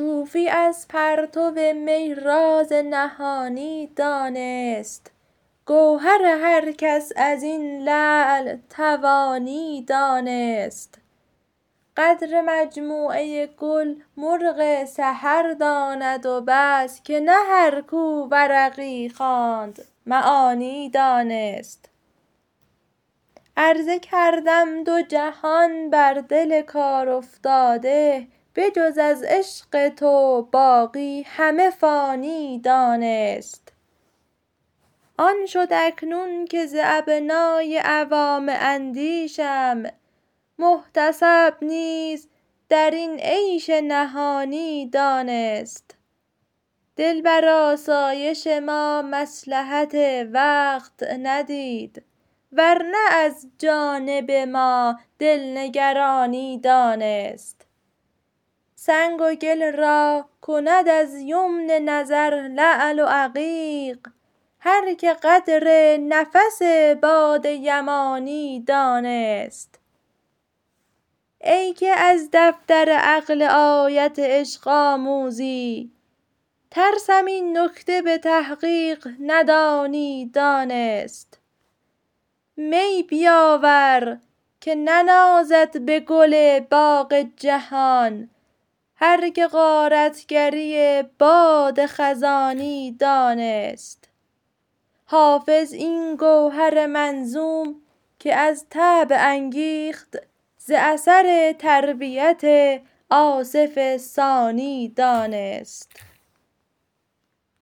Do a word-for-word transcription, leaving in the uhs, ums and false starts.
صوفی از پرتو می راز نهانی دانست. گوهر هر کس از این لعل توانی دانست. قدر مجموعه گل مرغ سحر داند و بس که نه هر کو ورقی خواند معانی دانست. عرضه کردم دو جهان بر دل کار افتاده، بجز از عشق تو باقی همه فانی دانست. آن شد اکنون که ز ابنای عوام اندیشم، محتسب نیز در این عیش نهانی دانست. دل بر آسایش ما مصلحت وقت ندید، ورنه از جانب ما دل نگرانی دانست. سنگ و گل را کند از یمن نظر لعل و عقیق، هر که قدر نفس باد یمانی دانست. ای که از دفتر عقل آیت عشق آموزی، ترسم این نکته به تحقیق ندانی دانست. می بیاور که ننازد به گل باغ جهان، هر که غارتگری باد خزانی دانست. حافظ این گوهر منظوم که از طبع انگیخت، ز اثر تربیت آصف ثانی دانست.